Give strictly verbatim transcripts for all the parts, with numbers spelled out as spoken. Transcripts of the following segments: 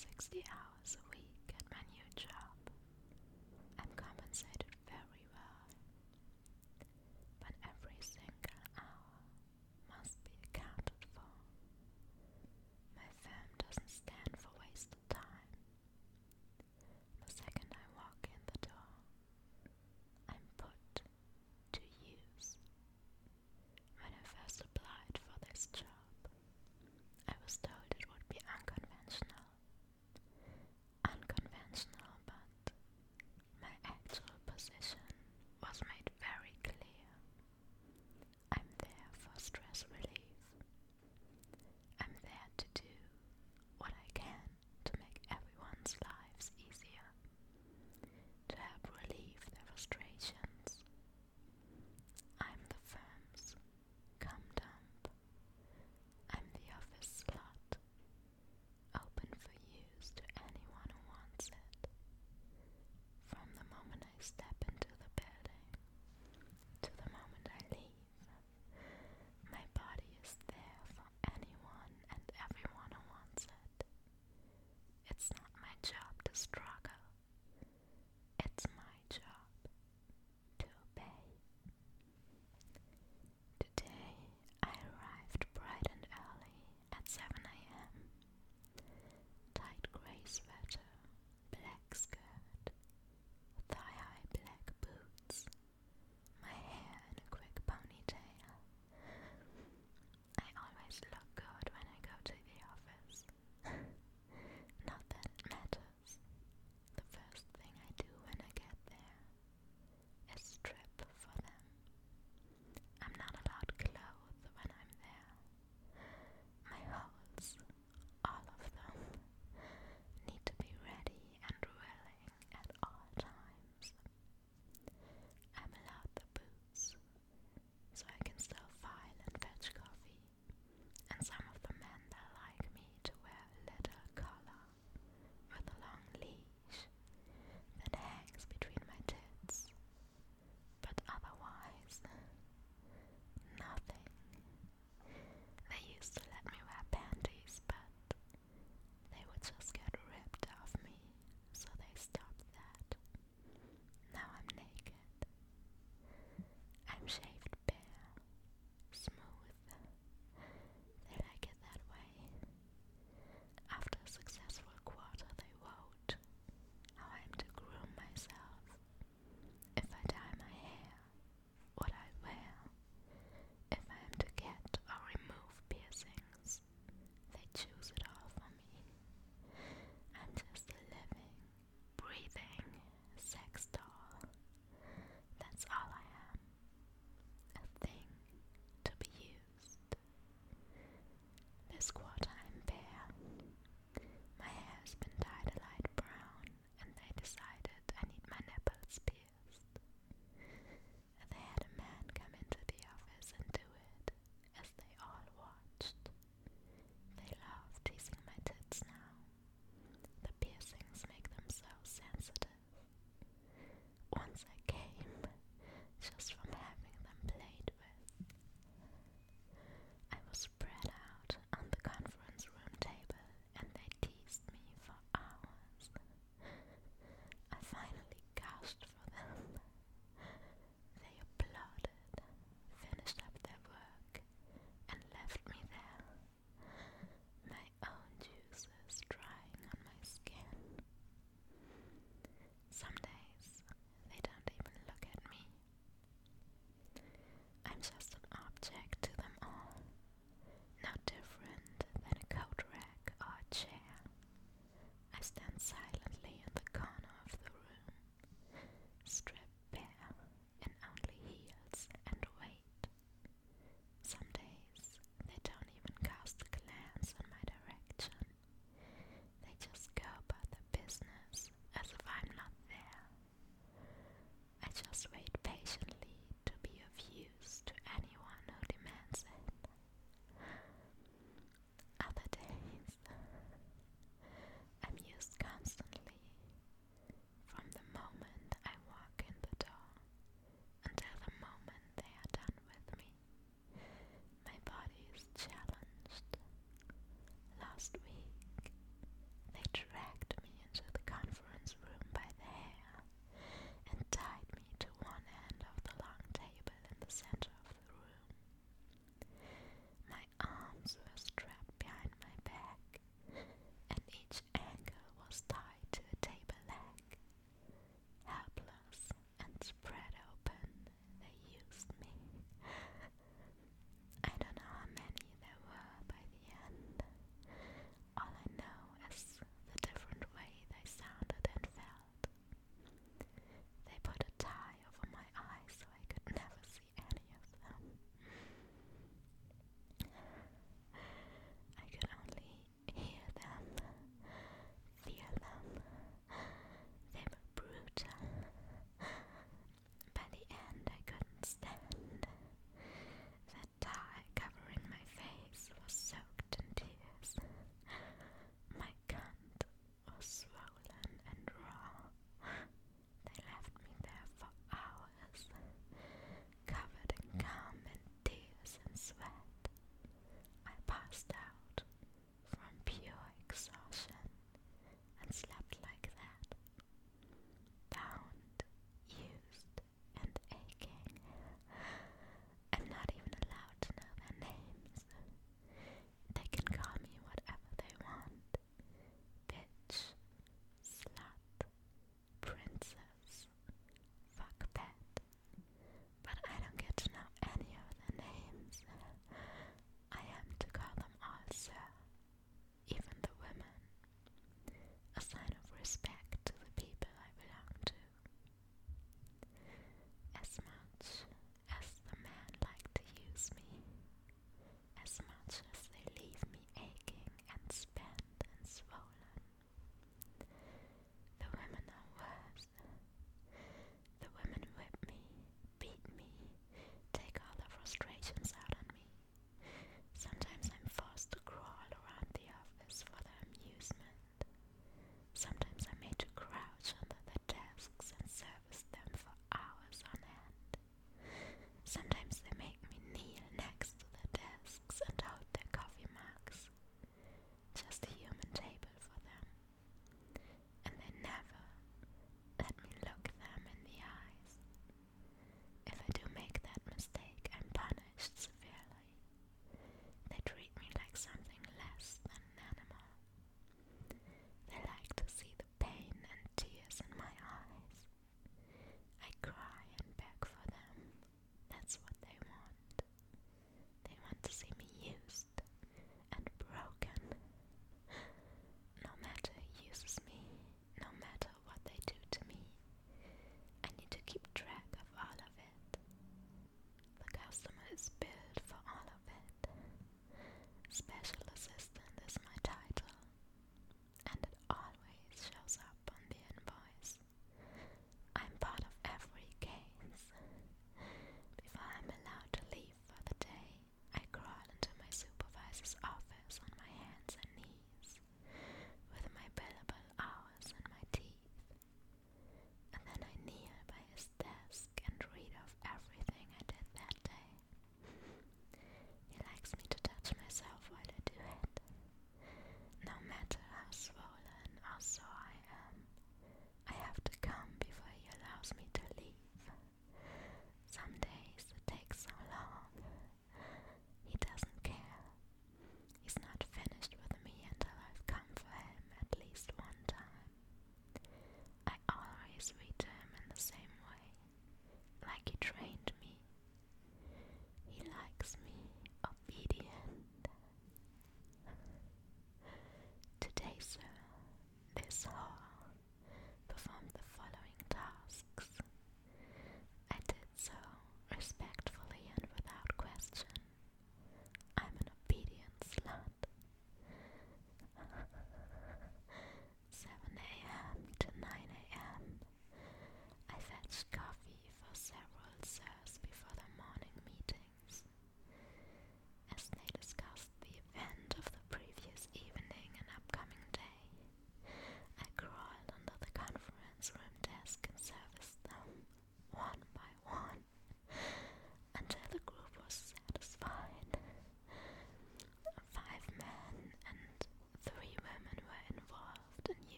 sixty hours a week at my new job. I'm compensated very well, but every single hour must be accounted for. My firm doesn't stand for wasted time. The second I walk in the door, I'm put to use. When I first applied for this job, I was told it would be unconventional.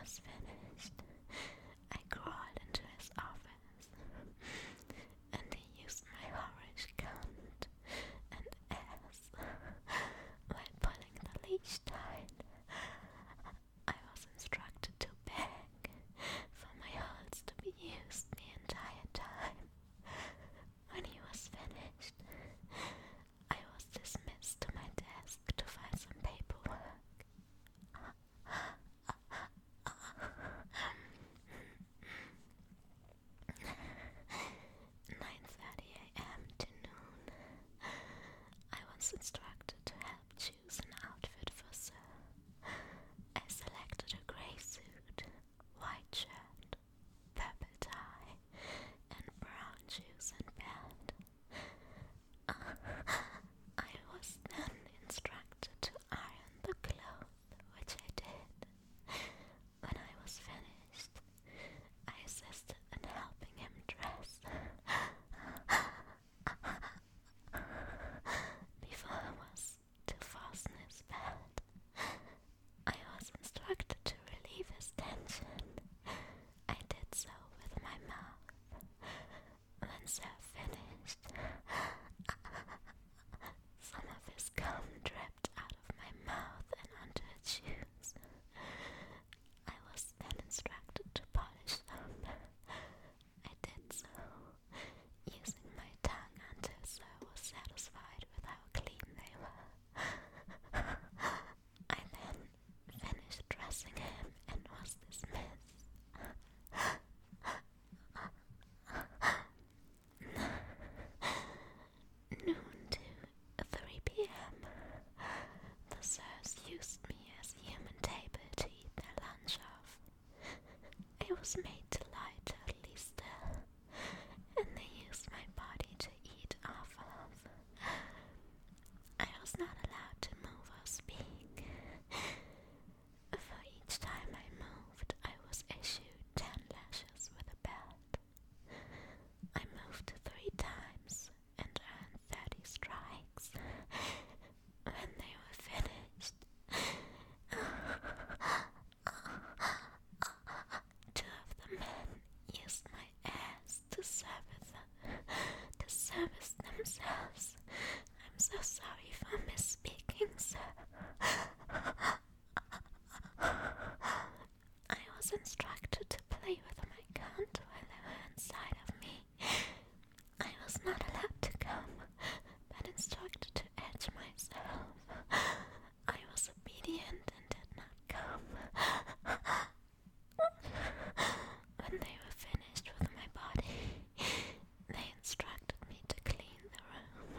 was finished, I crawled into his office, and he used my horish cunt and ass while pulling the leash tight. I was instructed to beg for my holes to be used the entire time. When he was finished, I was dismissed to my desk to find some paperwork. nine thirty a.m. to noon. I was instructed to help choose an outfit for Sir. I selected a grey suit, white shirt, purple tie, and brown shoes and belt. I was then instructed to iron the clothes, which I did. When I was finished, I assisted in helping him dress. Before I was to fasten his belt, I was instructed to relieve his tension. I did so with my mouth. When Sir finished, some of his gum dripped out of my mouth and onto his shoes. I was then instructed to polish them. I did so, using my tongue until Sir was satisfied with how clean they were. I then finished dressing him and was dismissed. Noon to three p.m. The Sirs used me as a human table to eat their lunch off. I was made to lie totally still, and they used my body to eat off of. I was not allowed to move or speak. For each time I moved, I was issued ten lashes with a belt. I moved three times and earned thirty strikes. When they were finished, two of the men used my ass to service to service themselves. I'm so sorry for misspeaking, sir. I was instructed to play with my cunt while they were inside of me. I was not allowed to come, but instructed to edge myself. I was obedient and did not come. When they were finished with my body, they instructed me to clean the room.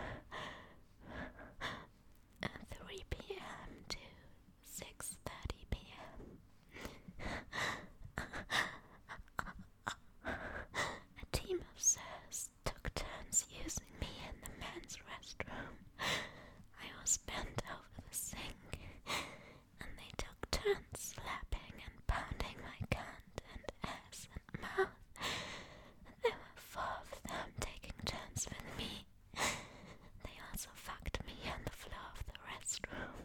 At three p.m. to six thirty p.m. A team of Sirs took turns using me in the men's restroom. I was bent over the sink, and they took turns slapping and pounding my cunt and ass and mouth. There were four of them taking turns with me. They also fucked me on the floor of the restroom.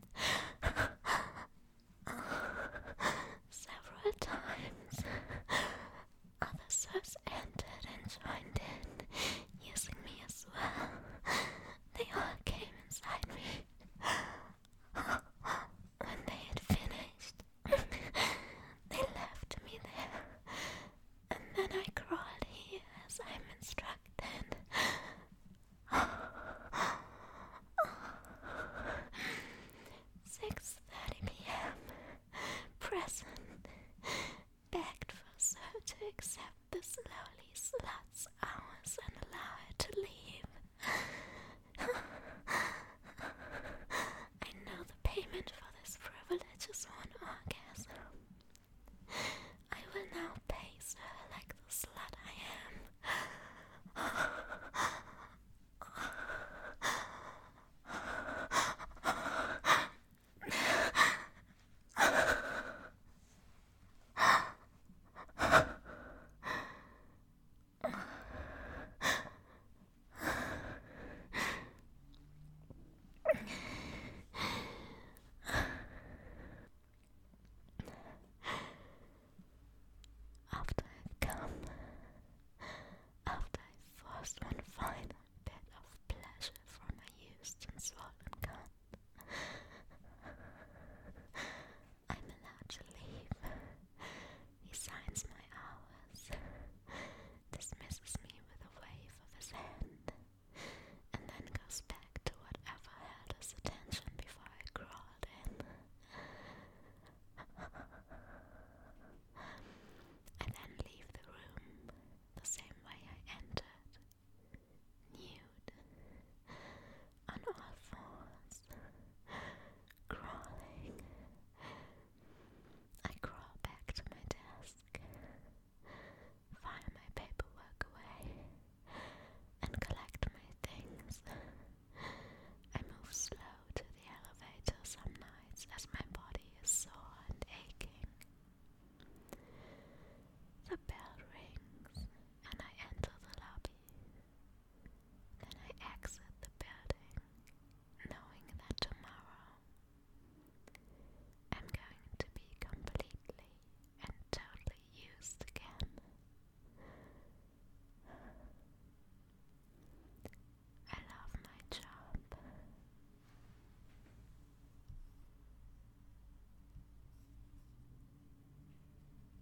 Several times, other Sirs entered and joined in, using me as well. They all came inside me. When they had finished, they left me there, and then I crawled here as I'm instructed. six thirty p.m. Present. Begged for Sir to accept the slowly slut's hours and allow her to leave.